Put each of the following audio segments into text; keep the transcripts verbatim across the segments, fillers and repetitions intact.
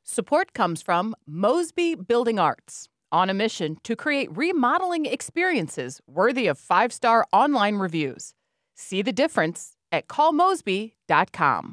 Support comes from Mosby Building Arts, on a mission to create remodeling experiences worthy of five-star online reviews. See the difference at call mosby dot com.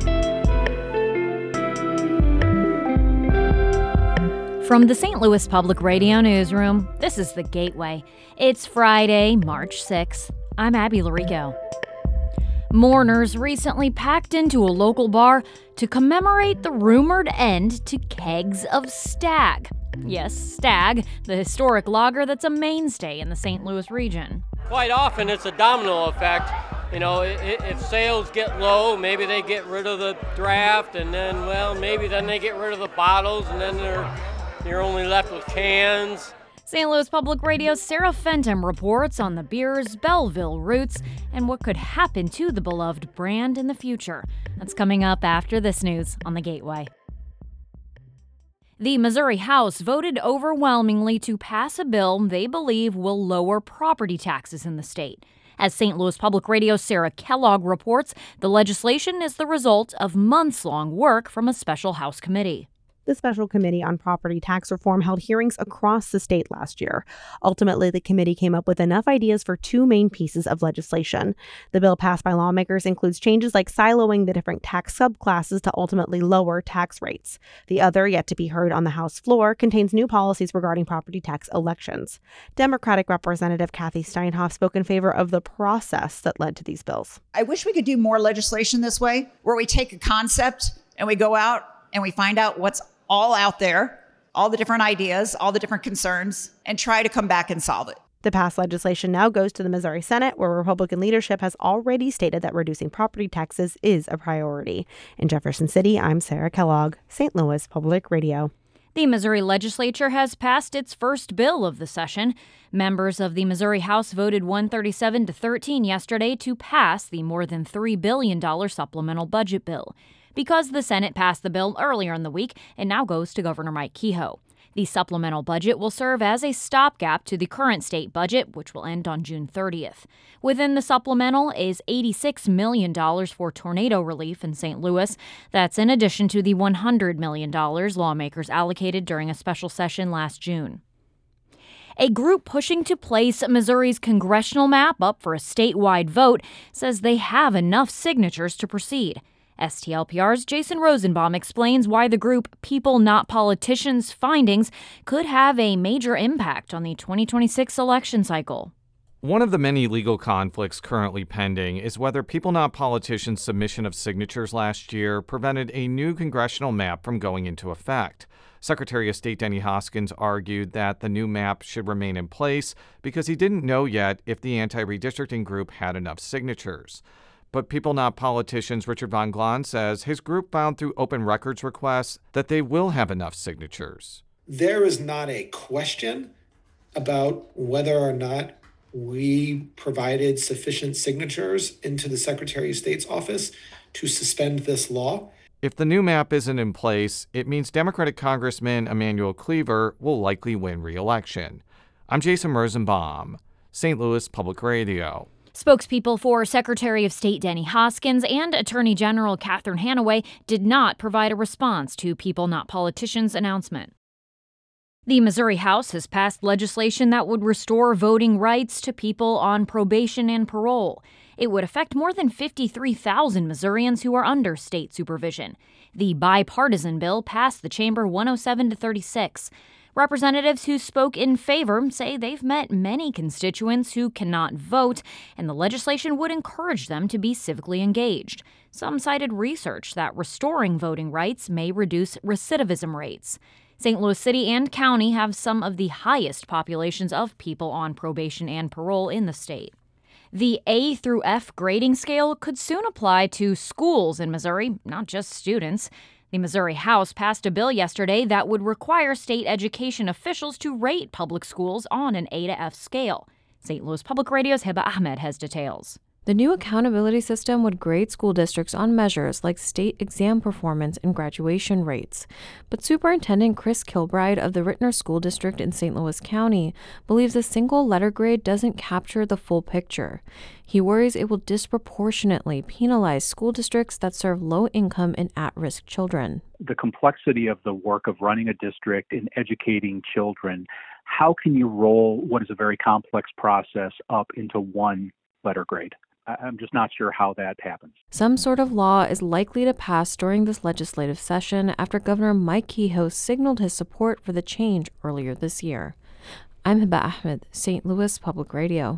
From the Saint Louis Public Radio Newsroom, this is The Gateway. It's Friday, March sixth. I'm Abby Larico. Mourners recently packed into a local bar to commemorate the rumored end to kegs of Stag. Yes, Stag, the historic lager that's a mainstay in the Saint Louis region. Quite often it's a domino effect. You know, if sales get low, maybe they get rid of the draft, and then, well, maybe then they get rid of the bottles, and then they're, you're only left with cans. Saint Louis Public Radio's Sarah Fenton reports on the beer's Belleville roots and what could happen to the beloved brand in the future. That's coming up after this news on The Gateway. The Missouri House voted overwhelmingly to pass a bill they believe will lower property taxes in the state. As Saint Louis Public Radio's Sarah Kellogg reports, the legislation is the result of months-long work from a special House committee. The Special Committee on Property Tax Reform held hearings across the state last year. Ultimately, the committee came up with enough ideas for two main pieces of legislation. The bill passed by lawmakers includes changes like siloing the different tax subclasses to ultimately lower tax rates. The other, yet to be heard on the House floor, contains new policies regarding property tax elections. Democratic Representative Kathy Steinhoff spoke in favor of the process that led to these bills. I wish we could do more legislation this way, where we take a concept and we go out and we find out what's all out there, all the different ideas, all the different concerns, and try to come back and solve it. The passed legislation now goes to the Missouri Senate, where Republican leadership has already stated that reducing property taxes is a priority. In Jefferson City, I'm Sarah Kellogg, Saint Louis Public Radio. The Missouri legislature has passed its first bill of the session. Members of the Missouri House voted one thirty-seven to thirteen yesterday to pass the more than three billion dollars supplemental budget bill. Because the Senate passed the bill earlier in the week, it now goes to Governor Mike Kehoe. The supplemental budget will serve as a stopgap to the current state budget, which will end on June thirtieth. Within the supplemental is eighty-six million dollars for tornado relief in Saint Louis. That's in addition to the one hundred million dollars lawmakers allocated during a special session last June. A group pushing to place Missouri's congressional map up for a statewide vote says they have enough signatures to proceed. S T L P R's Jason Rosenbaum explains why the group People Not Politicians findings could have a major impact on the twenty twenty-six election cycle. One of the many legal conflicts currently pending is whether People Not Politicians' submission of signatures last year prevented a new congressional map from going into effect. Secretary of State Denny Hoskins argued that the new map should remain in place because he didn't know yet if the anti-redistricting group had enough signatures. But People Not Politicians' Richard Von Glahn says his group found through open records requests that they will have enough signatures. There is not a question about whether or not we provided sufficient signatures into the Secretary of State's office to suspend this law. If the new map isn't in place, it means Democratic Congressman Emanuel Cleaver will likely win re-election. I'm Jason Rosenbaum, Saint Louis Public Radio. Spokespeople for Secretary of State Denny Hoskins and Attorney General Catherine Hanaway did not provide a response to People Not Politicians' announcement. The Missouri House has passed legislation that would restore voting rights to people on probation and parole. It would affect more than fifty-three thousand Missourians who are under state supervision. The bipartisan bill passed the chamber one oh seven to thirty-six. Representatives who spoke in favor say they've met many constituents who cannot vote, and the legislation would encourage them to be civically engaged. Some cited research that restoring voting rights may reduce recidivism rates. Saint Louis City and County have some of the highest populations of people on probation and parole in the state. The A through F grading scale could soon apply to schools in Missouri, not just students. The Missouri House passed a bill yesterday that would require state education officials to rate public schools on an A to F scale. Saint Louis Public Radio's Hiba Ahmed has details. The new accountability system would grade school districts on measures like state exam performance and graduation rates. But Superintendent Chris Kilbride of the Rittner School District in Saint Louis County believes a single letter grade doesn't capture the full picture. He worries it will disproportionately penalize school districts that serve low-income and at-risk children. The complexity of the work of running a district and educating children, how can you roll what is a very complex process up into one letter grade? I'm just not sure how that happens. Some sort of law is likely to pass during this legislative session after Governor Mike Kehoe signaled his support for the change earlier this year. I'm Hiba Ahmed, Saint Louis Public Radio.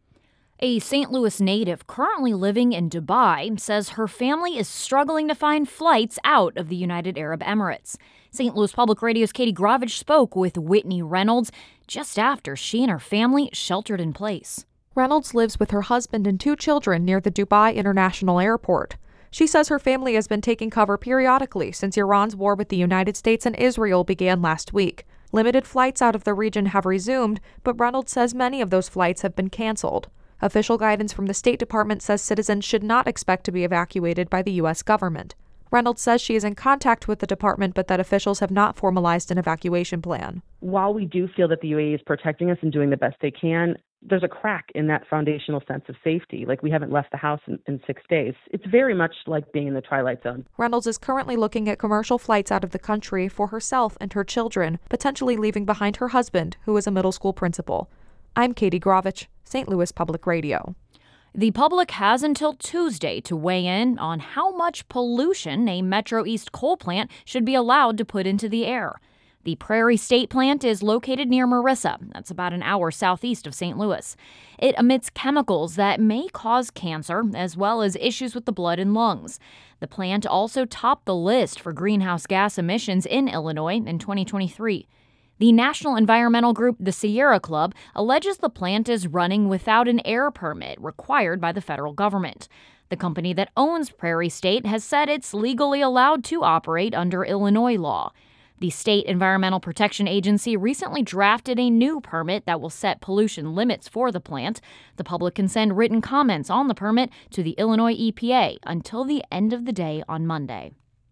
A Saint Louis native currently living in Dubai says her family is struggling to find flights out of the United Arab Emirates. Saint Louis Public Radio's Katie Grovich spoke with Whitney Reynolds just after she and her family sheltered in place. Reynolds lives with her husband and two children near the Dubai International Airport. She says her family has been taking cover periodically since Iran's war with the United States and Israel began last week. Limited flights out of the region have resumed, but Reynolds says many of those flights have been canceled. Official guidance from the State Department says citizens should not expect to be evacuated by the U S government. Reynolds says she is in contact with the department, but that officials have not formalized an evacuation plan. While we do feel that the U A E is protecting us and doing the best they can, there's a crack in that foundational sense of safety. Like, we haven't left the house in, in six days. It's very much like being in the Twilight Zone. Reynolds is currently looking at commercial flights out of the country for herself and her children, potentially leaving behind her husband, who is a middle school principal. I'm Katie Grovich, Saint Louis Public Radio. The public has until Tuesday to weigh in on how much pollution a Metro East coal plant should be allowed to put into the air. The Prairie State plant is located near Marissa. That's about an hour southeast of Saint Louis. It emits chemicals that may cause cancer, as well as issues with the blood and lungs. The plant also topped the list for greenhouse gas emissions in Illinois in twenty twenty-three. The national environmental group, the Sierra Club, alleges the plant is running without an air permit required by the federal government. The company that owns Prairie State has said it's legally allowed to operate under Illinois law. The State Environmental Protection Agency recently drafted a new permit that will set pollution limits for the plant. The public can send written comments on the permit to the Illinois E P A until the end of the day on Monday.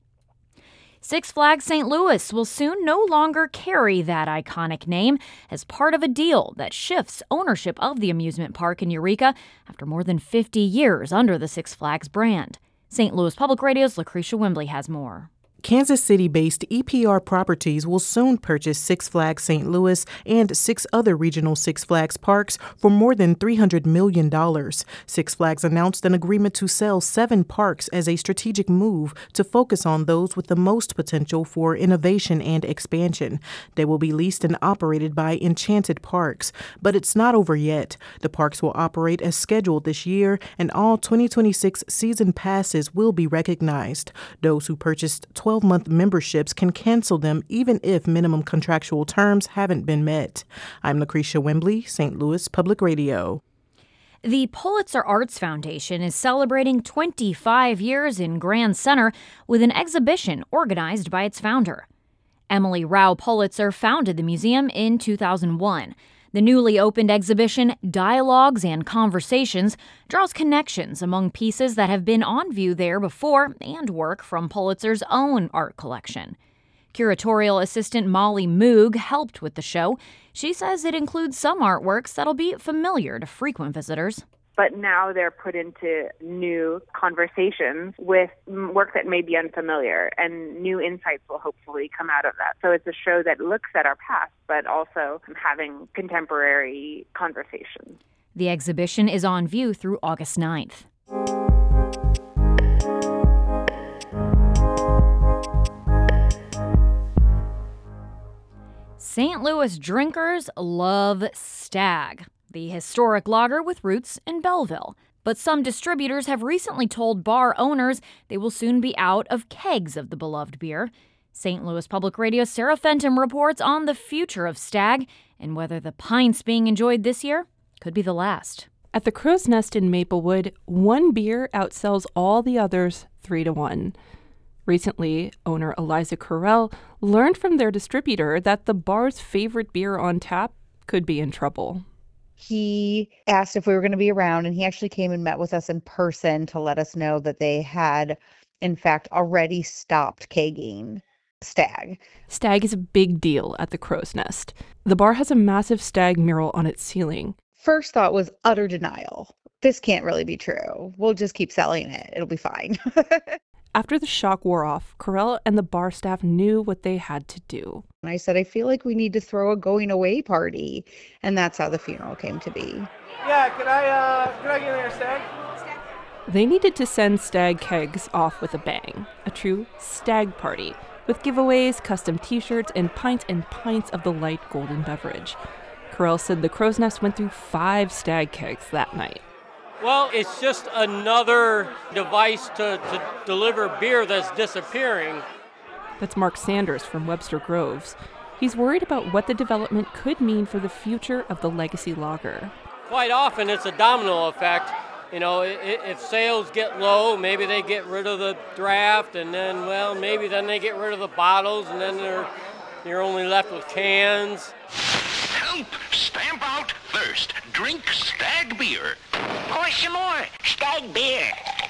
Six Flags Saint Louis will soon no longer carry that iconic name as part of a deal that shifts ownership of the amusement park in Eureka after more than fifty years under the Six Flags brand. Saint Louis Public Radio's Lucretia Wembley has more. Kansas City-based E P R Properties will soon purchase Six Flags Saint Louis and six other regional Six Flags parks for more than three hundred million dollars. Six Flags announced an agreement to sell seven parks as a strategic move to focus on those with the most potential for innovation and expansion. They will be leased and operated by Enchanted Parks, but it's not over yet. The parks will operate as scheduled this year, and all twenty twenty-six season passes will be recognized. Those who purchased twelve-month memberships can cancel them even if minimum contractual terms haven't been met. I'm Lucretia Wembley, Saint Louis Public Radio. The Pulitzer Arts Foundation is celebrating twenty-five years in Grand Center with an exhibition organized by its founder. Emily Rao Pulitzer founded the museum in two thousand one. The newly opened exhibition, Dialogues and Conversations, draws connections among pieces that have been on view there before and work from Pulitzer's own art collection. Curatorial assistant Molly Moog helped with the show. She says it includes some artworks that'll be familiar to frequent visitors. But now they're put into new conversations with work that may be unfamiliar, and new insights will hopefully come out of that. So it's a show that looks at our past, but also having contemporary conversations. The exhibition is on view through August ninth. Saint Louis drinkers love Stag, the historic lager with roots in Belleville. But some distributors have recently told bar owners they will soon be out of kegs of the beloved beer. Saint Louis Public Radio's Sarah Fenton reports on the future of Stag and whether the pints being enjoyed this year could be the last. At the Crow's Nest in Maplewood, one beer outsells all the others three to one. Recently, owner Eliza Carell learned from their distributor that the bar's favorite beer on tap could be in trouble. he asked if we were going to be around, and he actually came and met with us in person to let us know that they had, in fact, already stopped kegging Stag. Stag is a big deal at the Crow's Nest. The bar has a massive Stag mural on its ceiling. First thought was utter denial. This can't really be true. We'll just keep selling it. It'll be fine. After the shock wore off, Correll and the bar staff knew what they had to do. And I said, I feel like we need to throw a going away party. And that's how the funeral came to be. Yeah, could I, uh, could I get there, Stag? They needed to send Stag kegs off with a bang. A true Stag party, with giveaways, custom t-shirts, and pints and pints of the light golden beverage. Correll said the Crow's Nest went through five Stag kegs that night. Well, it's just another device to, to deliver beer that's disappearing. That's Mark Sanders from Webster Groves. He's worried about what the development could mean for the future of the legacy lager. Quite often it's a domino effect. You know, if sales get low, maybe they get rid of the draft, and then, well, maybe then they get rid of the bottles, and then they're, you're only left with cans. Help! Stamp out thirst. Drink Stag beer. Pour some more Stag beer.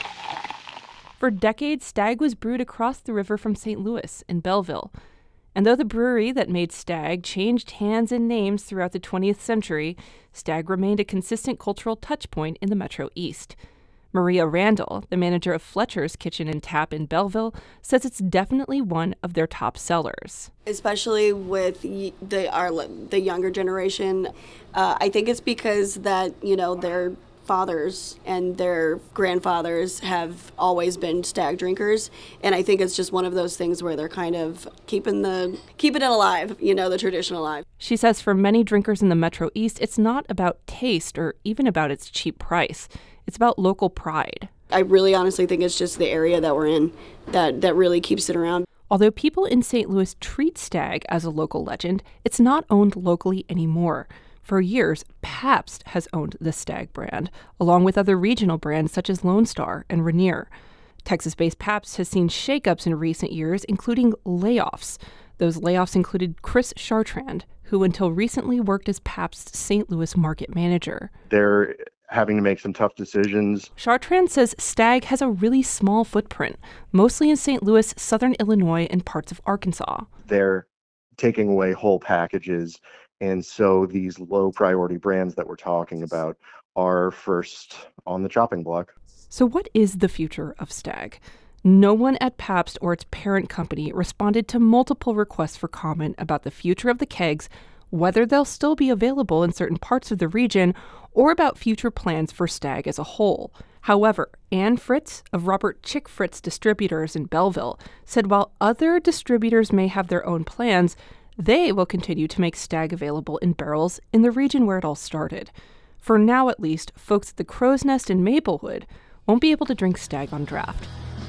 For decades, Stag was brewed across the river from Saint Louis in Belleville. And though the brewery that made Stag changed hands and names throughout the twentieth century, Stag remained a consistent cultural touchpoint in the Metro East. Maria Randall, the manager of Fletcher's Kitchen and Tap in Belleville, says it's definitely one of their top sellers. Especially with the our the younger generation, uh, I think it's because that, you know, their fathers and their grandfathers have always been Stag drinkers, and I think it's just one of those things where they're kind of keeping the keeping it alive, you know, the tradition alive. She says for many drinkers in the Metro East, it's not about taste or even about its cheap price. It's about local pride. I really honestly think it's just the area that we're in that, that really keeps it around. Although people in Saint Louis treat Stag as a local legend, it's not owned locally anymore. For years, Pabst has owned the Stag brand, along with other regional brands such as Lone Star and Rainier. Texas-based Pabst has seen shakeups in recent years, including layoffs. Those layoffs included Chris Chartrand, who until recently worked as Pabst's Saint Louis market manager. They're having to make some tough decisions. Chartrand says Stag has a really small footprint, mostly in Saint Louis, southern Illinois, and parts of Arkansas. They're taking away whole packages, and so these low-priority brands that we're talking about are first on the chopping block. So what is the future of Stag? No one at Pabst or its parent company responded to multiple requests for comment about the future of the kegs, whether they'll still be available in certain parts of the region, or about future plans for Stag as a whole. However, Ann Fritz of Robert Chick Fritz Distributors in Belleville said while other distributors may have their own plans, they will continue to make Stag available in barrels in the region where it all started. For now, at least, folks at the Crow's Nest in Maplewood won't be able to drink Stag on draft.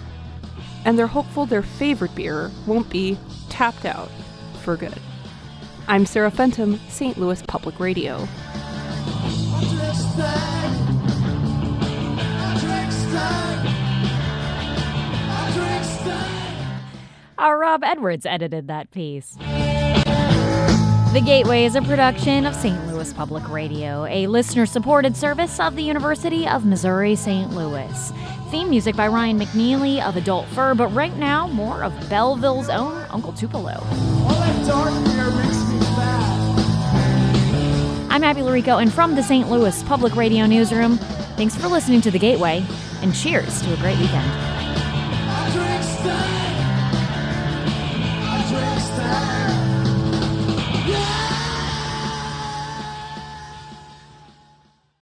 And they're hopeful their favorite beer won't be tapped out for good. I'm Sarah Fenton, Saint Louis Public Radio. Our Rob Edwards edited that piece. The Gateway is a production of Saint Louis Public Radio, a listener-supported service of the University of Missouri-Saint Louis. Theme music by Ryan McNeely of Adult Fur, but right now, more of Belleville's own Uncle Tupelo. All that dark hair makes me fat. I'm Abby Larico, and from the Saint Louis Public Radio Newsroom, thanks for listening to The Gateway, and cheers to a great weekend. I drink Stag.